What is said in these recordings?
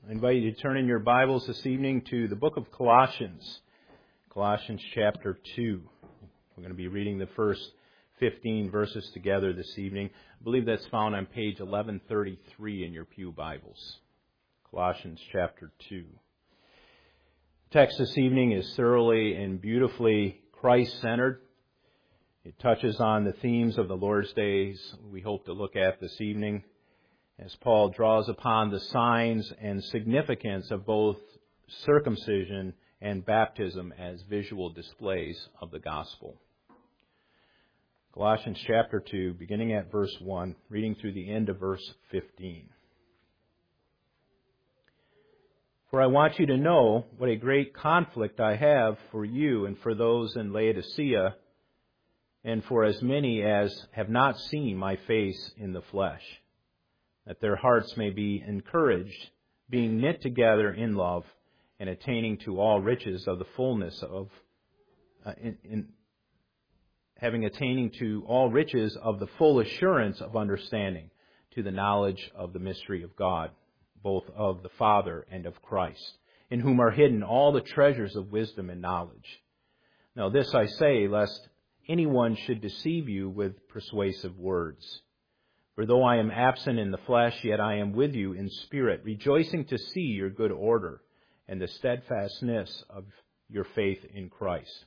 I invite you to turn in your Bibles this evening to the book of Colossians, Colossians chapter 2. We're going to be reading the first 15 verses together this evening. I believe that's found on page 1133 in your pew Bibles. Colossians chapter 2. The text this evening is thoroughly and beautifully Christ-centered. It touches on the themes of the Lord's days we hope to look at this evening, as Paul draws upon the signs and significance of both circumcision and baptism as visual displays of the gospel. Colossians chapter 2, beginning at verse 1, reading through the end of verse 15. For I want you to know what a great conflict I have for you and for those in Laodicea, and for as many as have not seen my face in the flesh, that their hearts may be encouraged, being knit together in love, and attaining to all riches of the fullness of, attaining to all riches of the full assurance of understanding, to the knowledge of the mystery of God, both of the Father and of Christ, in whom are hidden all the treasures of wisdom and knowledge. Now this I say, lest anyone should deceive you with persuasive words. For though I am absent in the flesh, yet I am with you in spirit, rejoicing to see your good order and the steadfastness of your faith in Christ.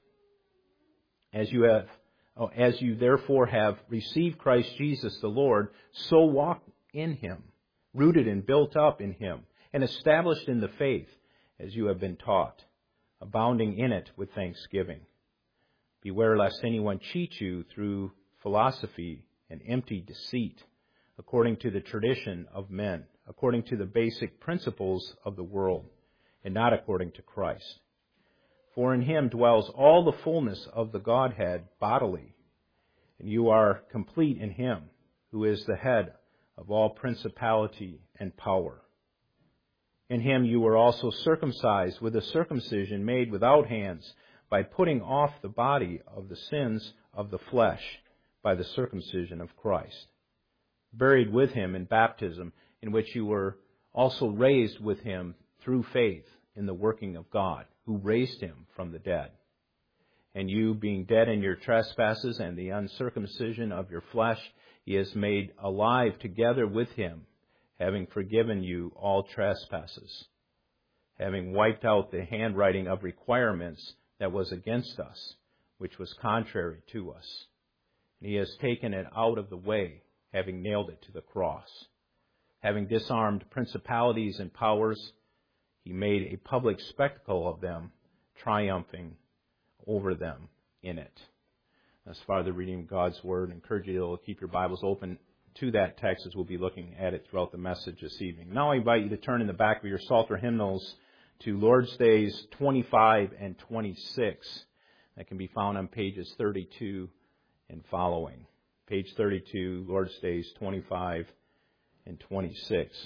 As you therefore have received Christ Jesus the Lord, so walk in Him, rooted and built up in Him, and established in the faith as you have been taught, abounding in it with thanksgiving. Beware lest anyone cheat you through philosophy and empty deceit, according to the tradition of men, according to the basic principles of the world, and not according to Christ. For in Him dwells all the fullness of the Godhead bodily, and you are complete in Him, who is the head of all principality and power. In Him you were also circumcised with a circumcision made without hands, by putting off the body of the sins of the flesh by the circumcision of Christ, buried with Him in baptism, in which you were also raised with Him through faith in the working of God, who raised Him from the dead. And you, being dead in your trespasses and the uncircumcision of your flesh, He has made alive together with Him, having forgiven you all trespasses, having wiped out the handwriting of requirements that was against us, which was contrary to us. And He has taken it out of the way, having nailed it to the cross. Having disarmed principalities and powers, He made a public spectacle of them, triumphing over them in it. As far as the reading of God's Word, I encourage you to keep your Bibles open to that text as we'll be looking at it throughout the message this evening. Now I invite you to turn in the back of your Psalter hymnals to Lord's Days 25 and 26. That can be found on pages 32 and following. Page 32, Lord's Days 25 and 26.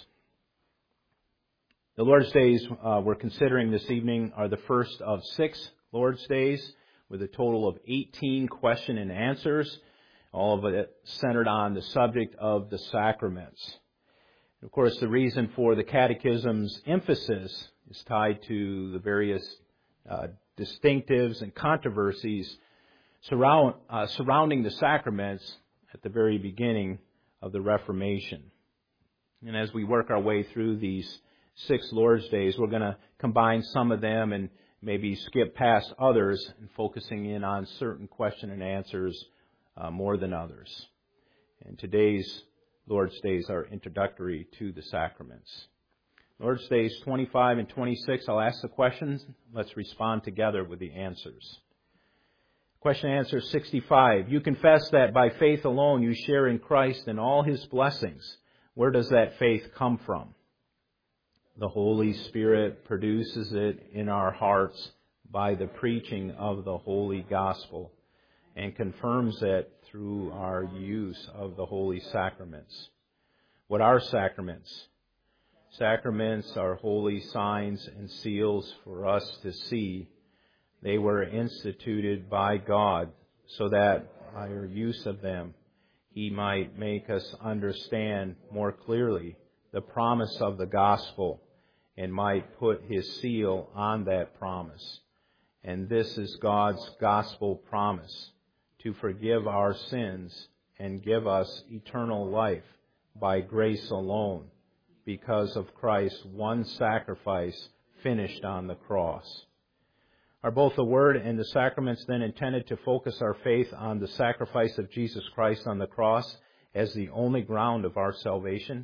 The Lord's Days we're considering this evening are the first of 6 Lord's Days, with a total of 18 question and answers, all of it centered on the subject of the sacraments. Of course, the reason for the Catechism's emphasis is tied to the various distinctives and controversies surrounding the sacraments at the very beginning of the Reformation. And as we work our way through these 6 Lord's Days, we're going to combine some of them and maybe skip past others, and focusing in on certain question and answers more than others. And today's Lord's Days are introductory to the sacraments. Lord's Days 25 and 26, I'll ask the questions. Let's respond together with the answers. Question and answer 65. You confess that by faith alone you share in Christ and all His blessings. Where does that faith come from? The Holy Spirit produces it in our hearts by the preaching of the Holy Gospel, and confirms it through our use of the holy sacraments. What are sacraments? Sacraments are holy signs and seals for us to see. They were instituted by God so that by our use of them He might make us understand more clearly the promise of the gospel and might put His seal on that promise. And this is God's gospel promise, to forgive our sins and give us eternal life by grace alone, because of Christ's one sacrifice finished on the cross. Are both the Word and the sacraments then intended to focus our faith on the sacrifice of Jesus Christ on the cross as the only ground of our salvation?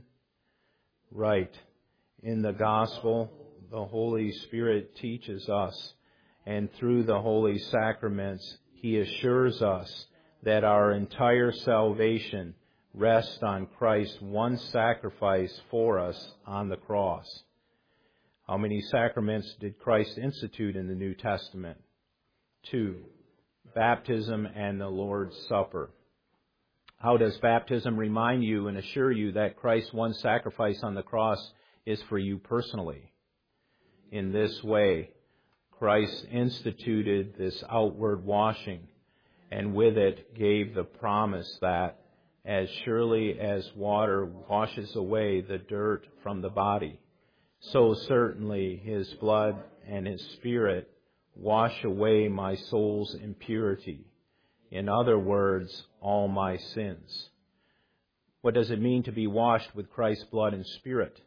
Right. In the gospel, the Holy Spirit teaches us, and through the holy sacraments, He assures us that our entire salvation rests on Christ's one sacrifice for us on the cross. How many sacraments did Christ institute in the New Testament? 2. Baptism and the Lord's Supper. How does baptism remind you and assure you that Christ's one sacrifice on the cross is for you personally? In this way, Christ instituted this outward washing, and with it gave the promise that as surely as water washes away the dirt from the body, so certainly His blood and His Spirit wash away my soul's impurity. In other words, all my sins. What does it mean to be washed with Christ's blood and Spirit?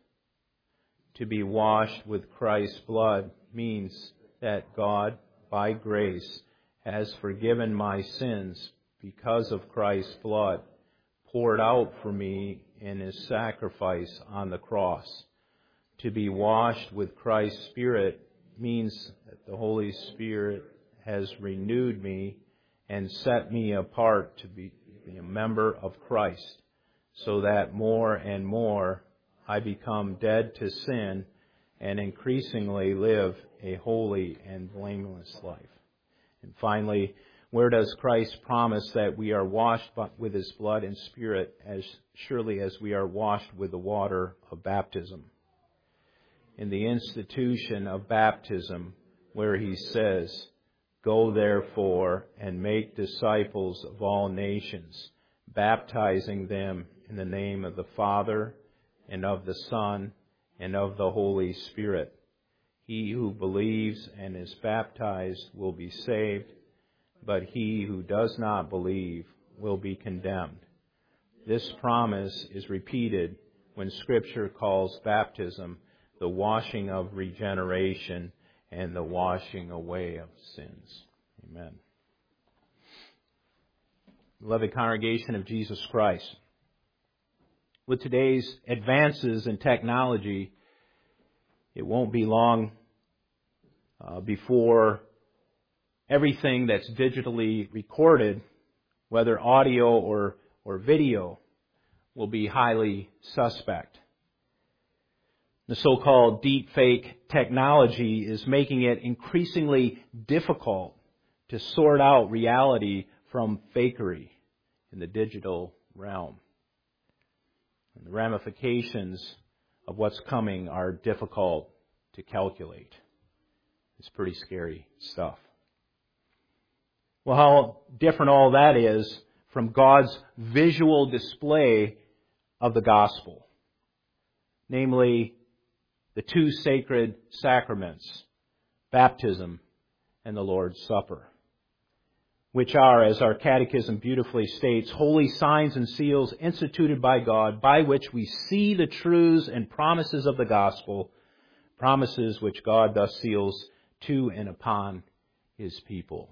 To be washed with Christ's blood means that God, by grace, has forgiven my sins because of Christ's blood poured out for me in His sacrifice on the cross. To be washed with Christ's Spirit means that the Holy Spirit has renewed me and set me apart to be a member of Christ, so that more and more I become dead to sin and increasingly live a holy and blameless life. And finally, where does Christ promise that we are washed with His blood and Spirit as surely as we are washed with the water of baptism? In the institution of baptism, where He says, "Go therefore and make disciples of all nations, baptizing them in the name of the Father and of the Son and of the Holy Spirit. He who believes and is baptized will be saved, but he who does not believe will be condemned." This promise is repeated when Scripture calls baptism the washing of regeneration and the washing away of sins. Amen. Beloved congregation of Jesus Christ, with today's advances in technology, it won't be long before everything that's digitally recorded, whether audio or video, will be highly suspect. The so-called deepfake technology is making it increasingly difficult to sort out reality from fakery in the digital realm. And the ramifications of what's coming are difficult to calculate. It's pretty scary stuff. Well, how different all that is from God's visual display of the gospel, namely the two sacred sacraments, baptism and the Lord's Supper, which are, as our catechism beautifully states, holy signs and seals instituted by God, by which we see the truths and promises of the gospel, promises which God thus seals to and upon His people.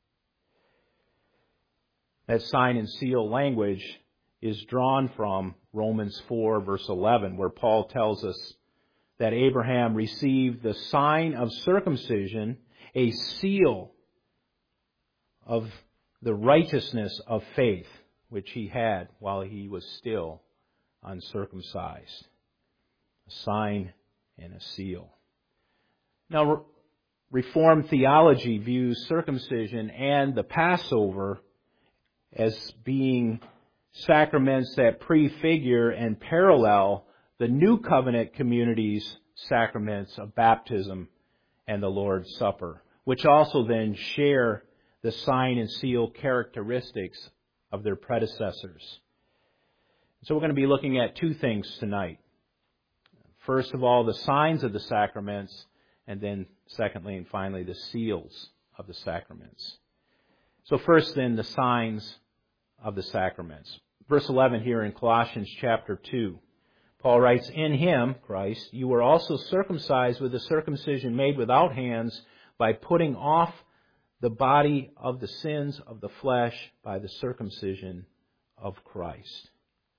That sign and seal language is drawn from Romans 4, verse 11, where Paul tells us that Abraham received the sign of circumcision, a seal of the righteousness of faith, which he had while he was still uncircumcised. A sign and a seal. Now, Reformed theology views circumcision and the Passover as being sacraments that prefigure and parallel the New Covenant community's sacraments of baptism and the Lord's Supper, which also then share the sign and seal characteristics of their predecessors. So we're going to be looking at two things tonight. First of all, the signs of the sacraments, and then secondly and finally, the seals of the sacraments. So first then, the signs of the sacraments. Verse 11 here in Colossians chapter 2. Paul writes, "In Him, Christ, you were also circumcised with a circumcision made without hands, by putting off the body of the sins of the flesh by the circumcision of Christ."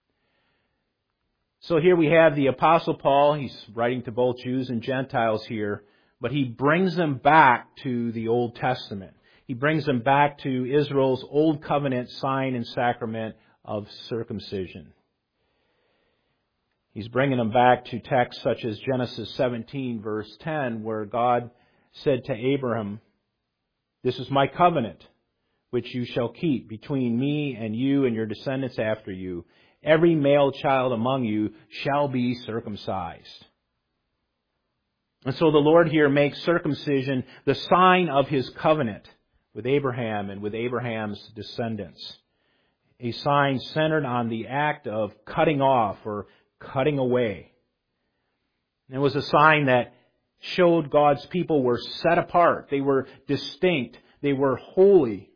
So here we have the Apostle Paul. He's writing to both Jews and Gentiles here, but he brings them back to the Old Testament. He brings them back to Israel's Old Covenant sign and sacrament of circumcision. He's bringing them back to texts such as Genesis 17, verse 10, where God said to Abraham, "This is my covenant, which you shall keep between me and you and your descendants after you. Every male child among you shall be circumcised." And so the Lord here makes circumcision the sign of His covenant with Abraham and with Abraham's descendants. A sign centered on the act of cutting off or cutting away. It was a sign that showed God's people were set apart. They were distinct. They were holy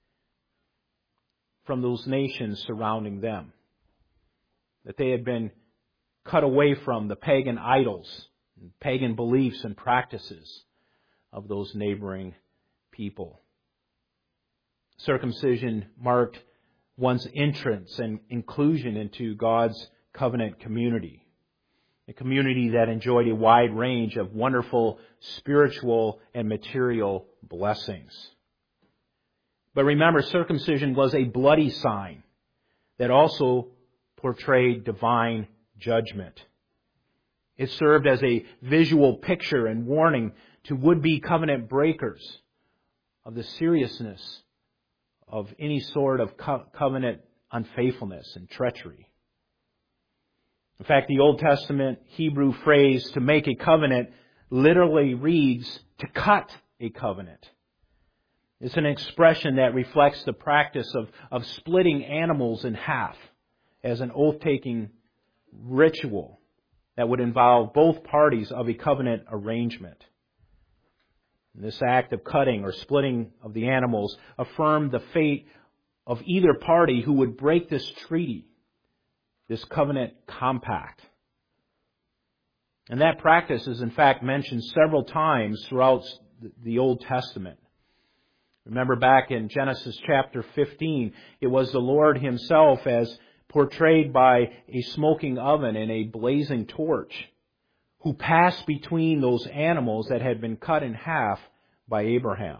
from those nations surrounding them. That they had been cut away from the pagan idols, pagan beliefs and practices of those neighboring people. Circumcision marked one's entrance and inclusion into God's covenant community. A community that enjoyed a wide range of wonderful spiritual and material blessings. But remember, circumcision was a bloody sign that also portrayed divine judgment. It served as a visual picture and warning to would-be covenant breakers of the seriousness of any sort of covenant unfaithfulness and treachery. In fact, the Old Testament Hebrew phrase "to make a covenant" literally reads "to cut a covenant." It's an expression that reflects the practice of splitting animals in half as an oath-taking ritual that would involve both parties of a covenant arrangement. And this act of cutting or splitting of the animals affirmed the fate of either party who would break this treaty, this covenant compact. And that practice is in fact mentioned several times throughout the Old Testament. Remember back in Genesis chapter 15, it was the Lord Himself as portrayed by a smoking oven and a blazing torch, who passed between those animals that had been cut in half by Abraham.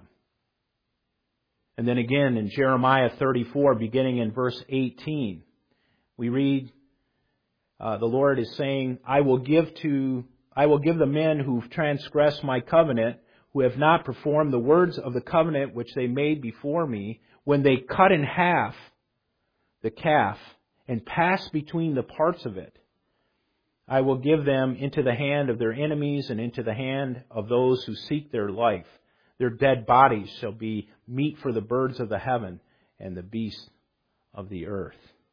And then again in Jeremiah 34, beginning in verse 18, we read, the Lord is saying, I will give the men who've transgressed my covenant, who have not performed the words of the covenant which they made before me, when they cut in half the calf and passed between the parts of it. I will give them into the hand of their enemies and into the hand of those who seek their life. Their dead bodies shall be meat for the birds of the heaven and the beasts of the earth.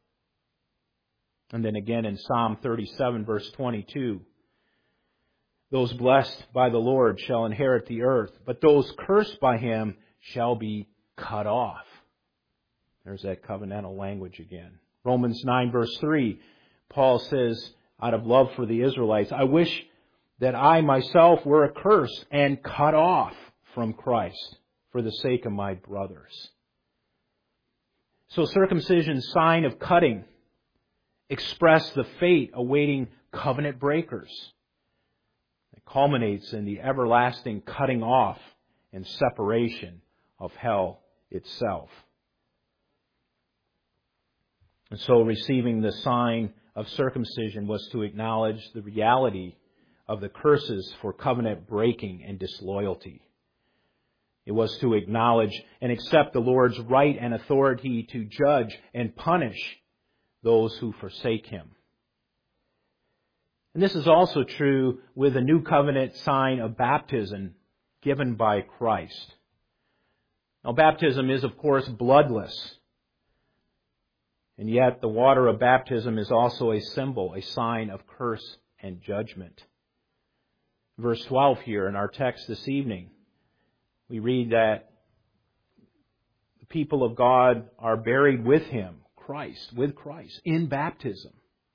And then again in Psalm 37, verse 22, those blessed by the Lord shall inherit the earth, but those cursed by Him shall be cut off. There's that covenantal language again. Romans 9, verse 3, Paul says, out of love for the Israelites, I wish that I myself were accursed and cut off from Christ for the sake of my brothers. So circumcision's sign of cutting expressed the fate awaiting covenant breakers. It culminates in the everlasting cutting off and separation of hell itself. And so receiving the sign of circumcision was to acknowledge the reality of the curses for covenant breaking and disloyalty. It was to acknowledge and accept the Lord's right and authority to judge and punish those who forsake Him. And this is also true with the new covenant sign of baptism given by Christ. Now, baptism is, of course, bloodless. And yet the water of baptism is also a symbol, a sign of curse and judgment Verse 12 here in our text this evening, we read that the people of God are buried with Him, with Christ, in baptism.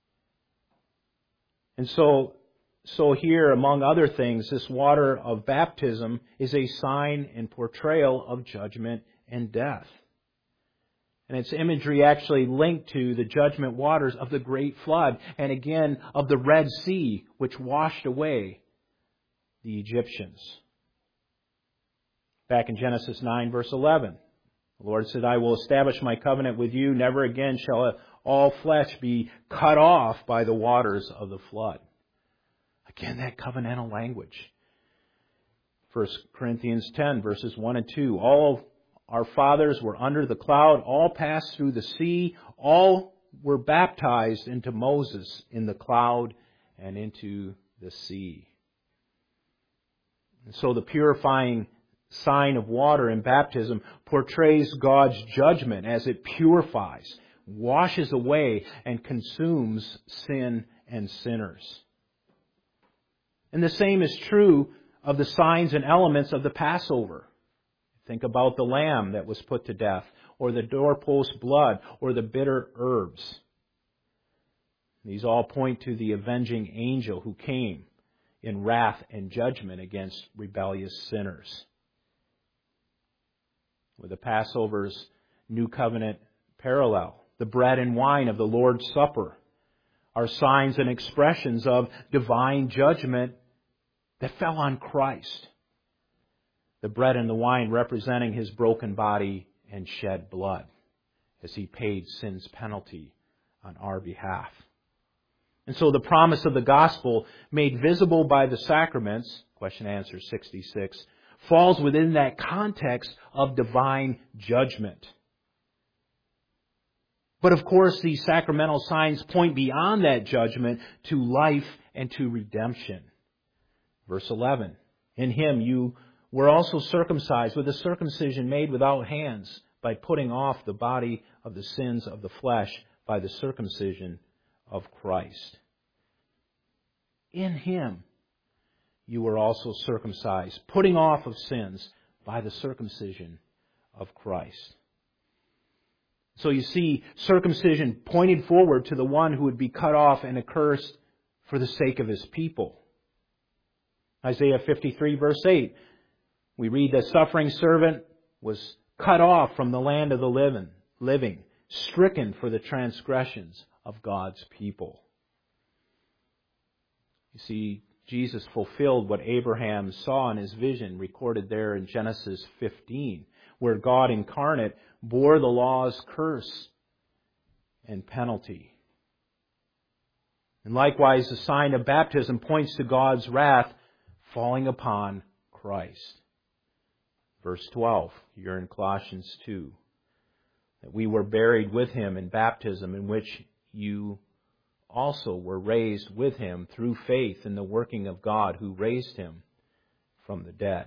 And so here, among other things, this water of baptism is a sign and portrayal of judgment and death. And its imagery actually linked to the judgment waters of the great flood, and again of the Red Sea, which washed away the Egyptians. Back in Genesis 9, verse 11, the Lord said, I will establish my covenant with you. Never again shall all flesh be cut off by the waters of the flood. Again, that covenantal language. 1 Corinthians 10, verses 1 and 2. All our fathers were under the cloud. All passed through the sea. All were baptized into Moses in the cloud and into the sea. And so the purifying sign of water in baptism portrays God's judgment as it purifies, washes away, and consumes sin and sinners. And the same is true of the signs and elements of the Passover. Think about the lamb that was put to death, or the doorpost blood, or the bitter herbs. These all point to the avenging angel who came in wrath and judgment against rebellious sinners. With the Passover's New Covenant parallel, the bread and wine of the Lord's Supper are signs and expressions of divine judgment that fell on Christ. The bread and the wine representing His broken body and shed blood as He paid sin's penalty on our behalf. And so the promise of the gospel made visible by the sacraments, question answer 66, falls within that context of divine judgment. But of course, these sacramental signs point beyond that judgment to life and to redemption. Verse 11, in Him you were also circumcised with a circumcision made without hands, by putting off the body of the sins of the flesh by the circumcision of Christ. In Him you were also circumcised, putting off of sins by the circumcision of Christ. So you see, circumcision pointed forward to the one who would be cut off and accursed for the sake of His people. Isaiah 53 verse 8, we read the suffering servant was cut off from the land of the living, stricken for the transgressions of God's people. You see, Jesus fulfilled what Abraham saw in his vision recorded there in Genesis 15, where God incarnate bore the law's curse and penalty. And likewise, the sign of baptism points to God's wrath falling upon Christ. Verse 12, you're in Colossians 2, that we were buried with Him in baptism, in which you also were raised with Him through faith in the working of God who raised Him from the dead.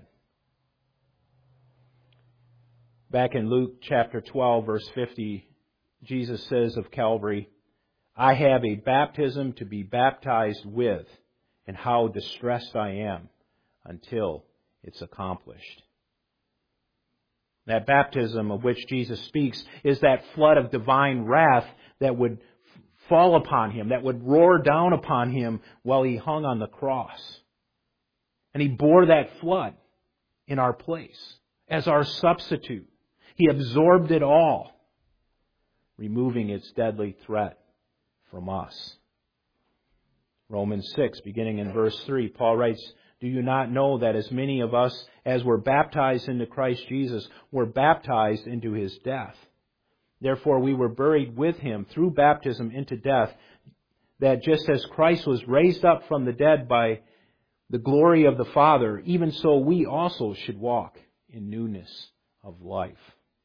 Back in Luke chapter 12, verse 50, Jesus says of Calvary, I have a baptism to be baptized with, and how distressed I am until it's accomplished. That baptism of which Jesus speaks is that flood of divine wrath that would fall upon Him, that would roar down upon Him while He hung on the cross. And He bore that flood in our place as our substitute. He absorbed it all, removing its deadly threat from us. Romans 6, beginning in verse 3, Paul writes, do you not know that as many of us as were baptized into Christ Jesus were baptized into His death? Therefore we were buried with Him through baptism into death, that just as Christ was raised up from the dead by the glory of the Father, even so we also should walk in newness of life.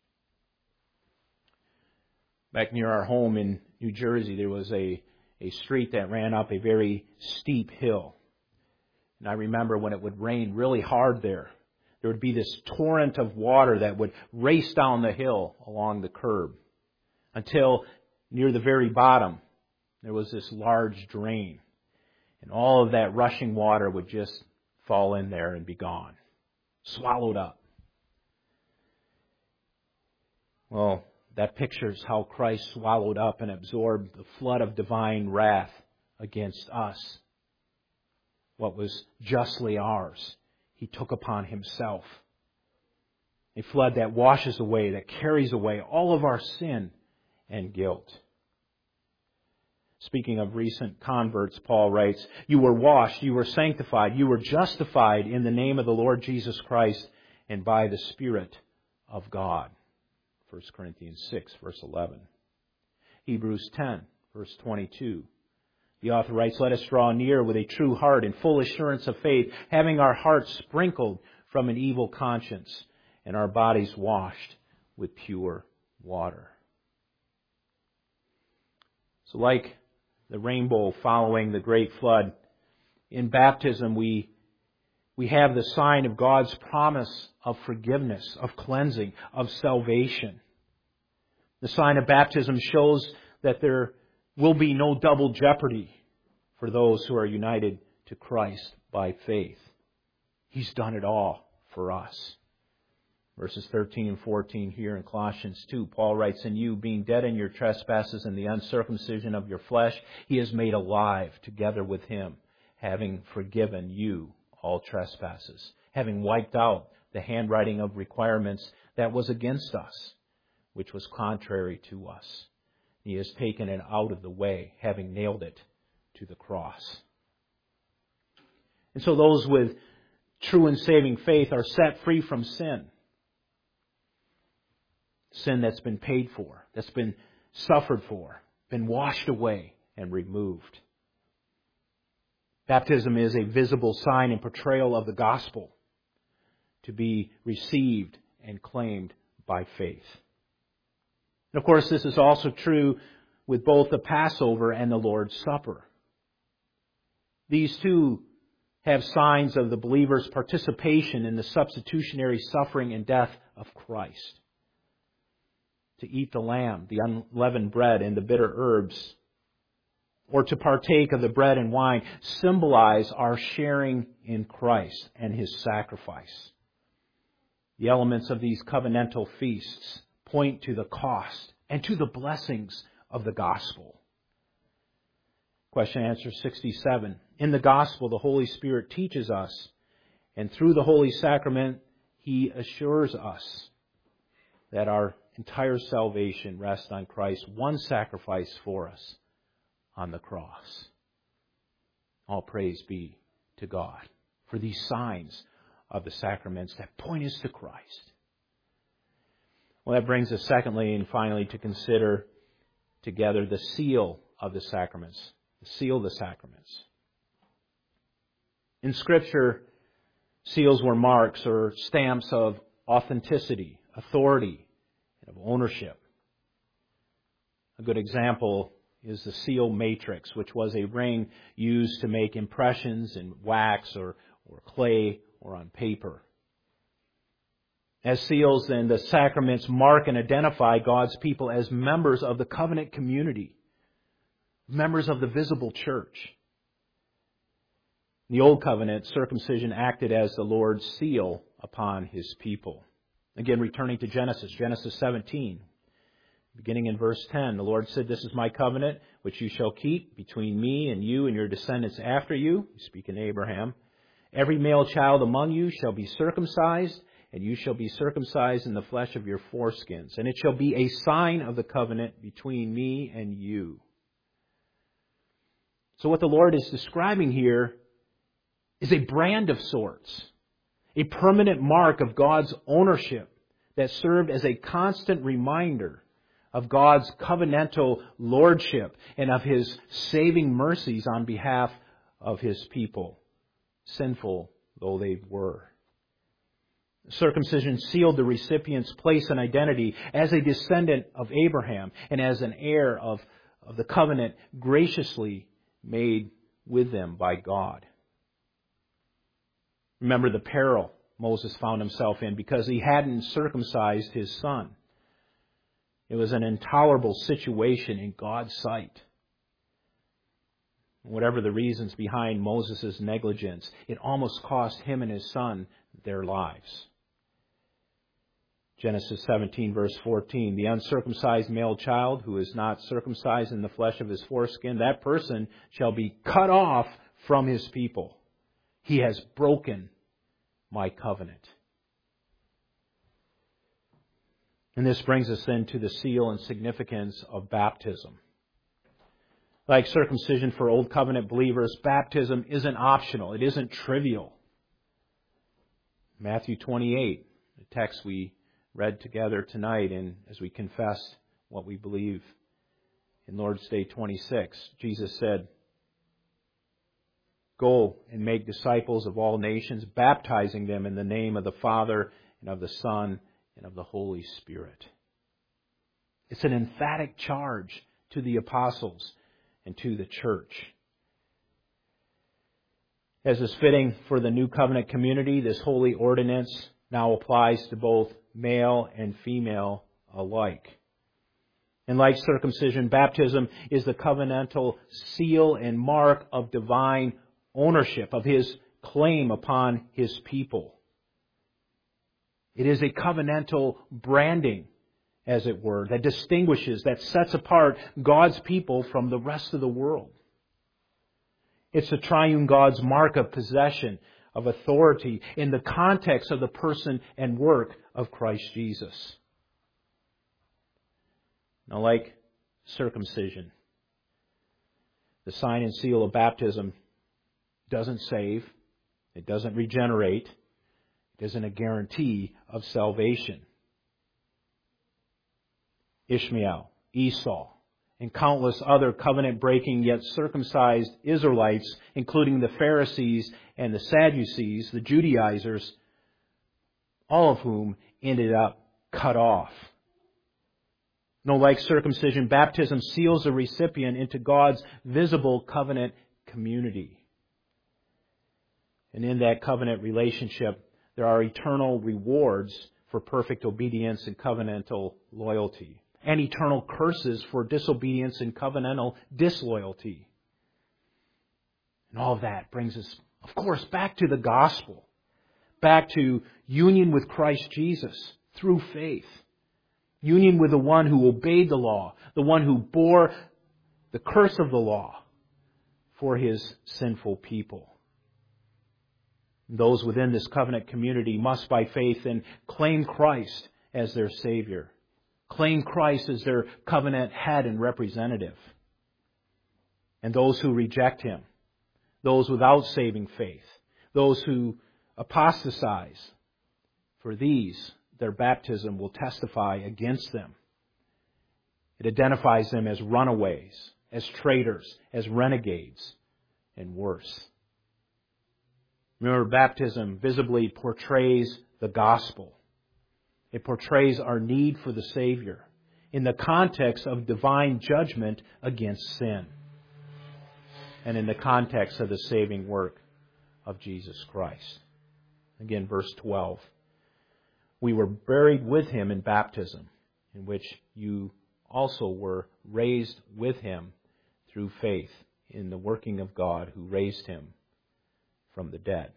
Back near our home in New Jersey, there was a street that ran up a very steep hill. And I remember when it would rain really hard there would be this torrent of water that would race down the hill along the curb until near the very bottom there was this large drain. And all of that rushing water would just fall in there and be gone. Swallowed up. Well, that pictures how Christ swallowed up and absorbed the flood of divine wrath against us. What was justly ours, He took upon Himself. A flood that washes away, that carries away all of our sin and guilt. Speaking of recent converts, Paul writes, "You were washed, you were sanctified, you were justified in the name of the Lord Jesus Christ and by the Spirit of God." 1 Corinthians 6, verse 11. Hebrews 10, verse 22. The author writes, "Let us draw near with a true heart and full assurance of faith, having our hearts sprinkled from an evil conscience and our bodies washed with pure water." So like the rainbow following the great flood, in baptism we have the sign of God's promise of forgiveness, of cleansing, of salvation. The sign of baptism shows that there will be no double jeopardy for those who are united to Christ by faith. He's done it all for us. Verses 13 and 14 here in Colossians 2, Paul writes, "And you, being dead in your trespasses and the uncircumcision of your flesh, He has made alive together with Him, having forgiven you all trespasses, having wiped out the handwriting of requirements that was against us, which was contrary to us. He has taken it out of the way, having nailed it to the cross." And so those with true and saving faith are set free from sin. Sin that's been paid for, that's been suffered for, been washed away and removed. Baptism is a visible sign and portrayal of the gospel to be received and claimed by faith. And of course, this is also true with both the Passover and the Lord's Supper. These two have signs of the believer's participation in the substitutionary suffering and death of Christ. To eat the lamb, the unleavened bread, and the bitter herbs, or to partake of the bread and wine, symbolize our sharing in Christ and His sacrifice. The elements of these covenantal feasts point to the cost and to the blessings of the gospel. Question and answer 67. In the gospel, the Holy Spirit teaches us, and through the Holy Sacrament, He assures us that our entire salvation rests on Christ's one sacrifice for us on the cross. All praise be to God for these signs of the sacraments that point us to Christ. Well, that brings us secondly and finally to consider together the seal of the sacraments. The seal of the sacraments. In Scripture, seals were marks or stamps of authenticity, authority, of ownership. A good example is the seal matrix, which was a ring used to make impressions in wax or clay or on paper. As seals, then, the sacraments mark and identify God's people as members of the covenant community, members of the visible church. In the Old Covenant, circumcision acted as the Lord's seal upon His people. Again, returning to Genesis 17, beginning in verse 10, the Lord said, "This is my covenant, which you shall keep between me and you and your descendants after you," speaking to Abraham. "Every male child among you shall be circumcised, and you shall be circumcised in the flesh of your foreskins. And it shall be a sign of the covenant between me and you." So what the Lord is describing here is a brand of sorts. A permanent mark of God's ownership that served as a constant reminder of God's covenantal lordship and of His saving mercies on behalf of His people, sinful though they were. Circumcision sealed the recipient's place and identity as a descendant of Abraham and as an heir of the covenant graciously made with them by God. Remember the peril Moses found himself in because he hadn't circumcised his son. It was an intolerable situation in God's sight. Whatever the reasons behind Moses' negligence, it almost cost him and his son their lives. Genesis 17, verse 14, the uncircumcised male child who is not circumcised in the flesh of his foreskin, that person shall be cut off from his people. He has broken my covenant. And this brings us then to the seal and significance of baptism. Like circumcision for Old Covenant believers, baptism isn't optional. It isn't trivial. Matthew 28, the text we read together tonight, and as we confess what we believe in Lord's Day 26, Jesus said, "Go and make disciples of all nations, baptizing them in the name of the Father and of the Son and of the Holy Spirit." It's an emphatic charge to the apostles and to the church. As is fitting for the New Covenant community, this holy ordinance now applies to both male and female alike. And like circumcision, baptism is the covenantal seal and mark of divine ownership, of His claim upon His people. It is a covenantal branding, as it were, that distinguishes, that sets apart God's people from the rest of the world. It's the triune God's mark of possession, of authority, in the context of the person and work of Christ Jesus. Now, like circumcision, the sign and seal of baptism doesn't save, it doesn't regenerate, it isn't a guarantee of salvation. Ishmael, Esau, and countless other covenant-breaking yet circumcised Israelites, including the Pharisees and the Sadducees, the Judaizers, all of whom ended up cut off. No, like circumcision, baptism seals the recipient into God's visible covenant community. And in that covenant relationship, there are eternal rewards for perfect obedience and covenantal loyalty, and eternal curses for disobedience and covenantal disloyalty. And all of that brings us, of course, back to the gospel, back to union with Christ Jesus through faith, union with the one who obeyed the law, the one who bore the curse of the law for His sinful people. Those within this covenant community must, by faith, then claim Christ as their Savior. Claim Christ as their covenant head and representative. And those who reject Him, those without saving faith, those who apostatize, for these, their baptism will testify against them. It identifies them as runaways, as traitors, as renegades, and worse. Remember, baptism visibly portrays the gospel. It portrays our need for the Savior in the context of divine judgment against sin and in the context of the saving work of Jesus Christ. Again, verse 12. We were buried with Him in baptism, in which you also were raised with Him through faith in the working of God who raised Him from the dead.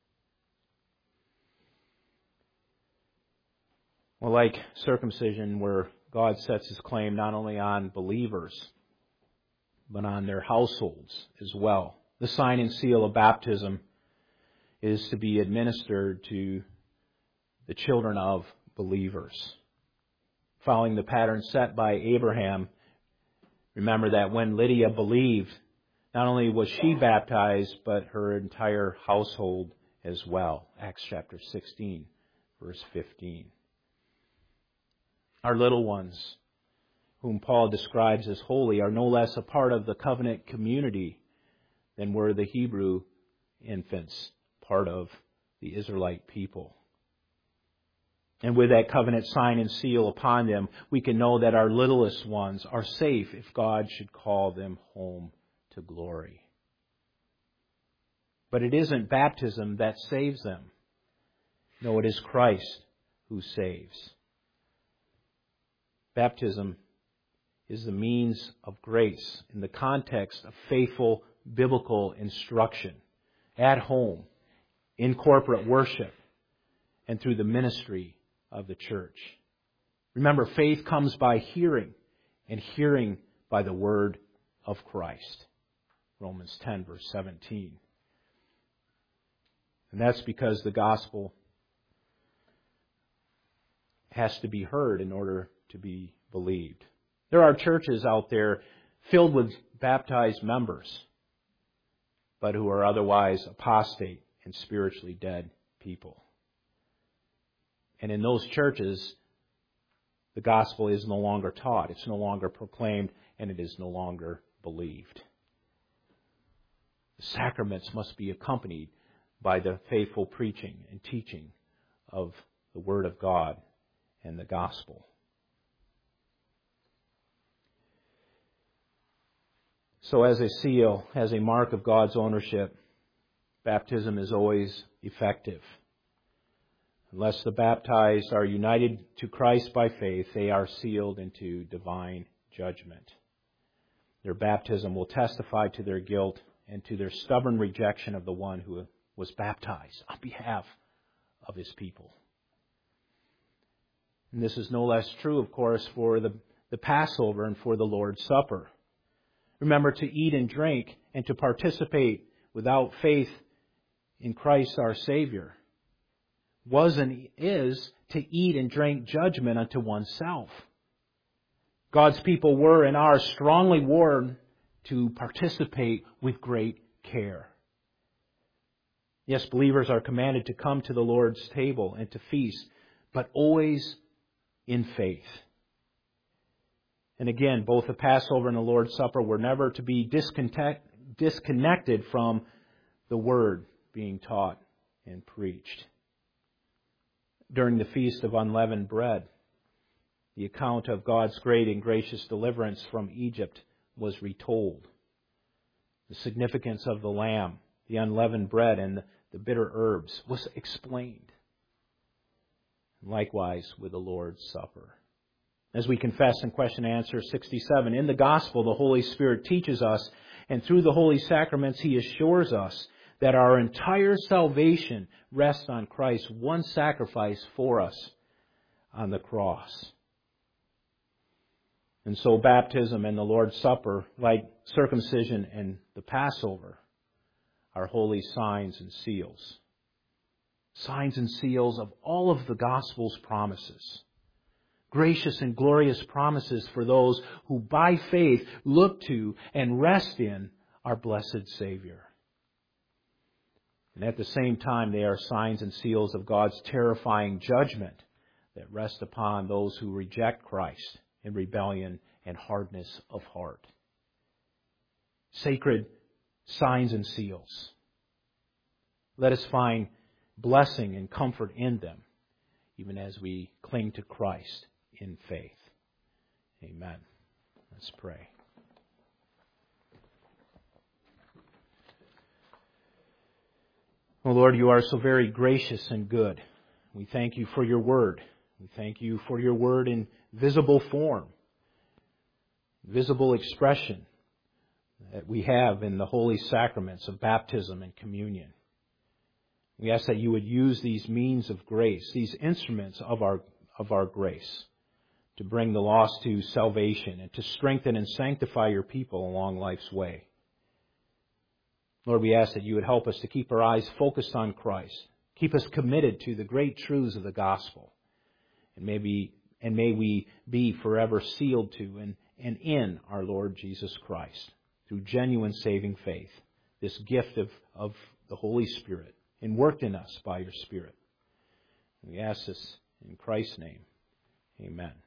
Well, like circumcision, where God sets His claim not only on believers, but on their households as well. The sign and seal of baptism is to be administered to the children of believers. Following the pattern set by Abraham, remember that when Lydia believed, not only was she baptized, but her entire household as well. Acts chapter 16, verse 15. Our little ones, whom Paul describes as holy, are no less a part of the covenant community than were the Hebrew infants, part of the Israelite people. And with that covenant sign and seal upon them, we can know that our littlest ones are safe if God should call them home to glory. But it isn't baptism that saves them. No, it is Christ who saves. Baptism is the means of grace in the context of faithful biblical instruction at home, in corporate worship, and through the ministry of the church. Remember, faith comes by hearing, and hearing by the word of Christ. Romans 10, verse 17. And that's because the gospel has to be heard in order to be believed. There are churches out there filled with baptized members, but who are otherwise apostate and spiritually dead people. And in those churches, the gospel is no longer taught, it's no longer proclaimed, and it is no longer believed. The sacraments must be accompanied by the faithful preaching and teaching of the Word of God and the gospel. So as a seal, as a mark of God's ownership, baptism is always effective. Unless the baptized are united to Christ by faith, they are sealed into divine judgment. Their baptism will testify to their guilt and to their stubborn rejection of the one who was baptized on behalf of his people. And this is no less true, of course, for the Passover and for the Lord's Supper. Remember, to eat and drink and to participate without faith in Christ our Savior was and is to eat and drink judgment unto oneself. God's people were and are strongly warned to participate with great care. Yes, believers are commanded to come to the Lord's table and to feast, but always in faith. And again, both the Passover and the Lord's Supper were never to be disconnected from the Word being taught and preached. During the Feast of Unleavened Bread, the account of God's great and gracious deliverance from Egypt was retold. The significance of the lamb, the unleavened bread, and the bitter herbs was explained. Likewise with the Lord's Supper. As we confess in question and answer 67, in the gospel the Holy Spirit teaches us, and through the holy sacraments He assures us that our entire salvation rests on Christ's one sacrifice for us on the cross. And so baptism and the Lord's Supper, like circumcision and the Passover, are holy signs and seals. Signs and seals of all of the gospel's promises. Gracious and glorious promises for those who by faith look to and rest in our blessed Savior. And at the same time, they are signs and seals of God's terrifying judgment that rest upon those who reject Christ in rebellion and hardness of heart. Sacred signs and seals. Let us find blessing and comfort in them, even as we cling to Christ in faith. Amen. Let's pray. Oh Lord, you are so very gracious and good. We thank you for your word. We thank you for your word in visible form, visible expression that we have in the holy sacraments of baptism and communion. We ask that you would use these means of grace, these instruments of our grace, to bring the lost to salvation and to strengthen and sanctify your people along life's way. Lord, we ask that you would help us to keep our eyes focused on Christ. Keep us committed to the great truths of the gospel. And may we be forever sealed to and in our Lord Jesus Christ through genuine saving faith, this gift of the Holy Spirit, and worked in us by your Spirit. And we ask this in Christ's name. Amen.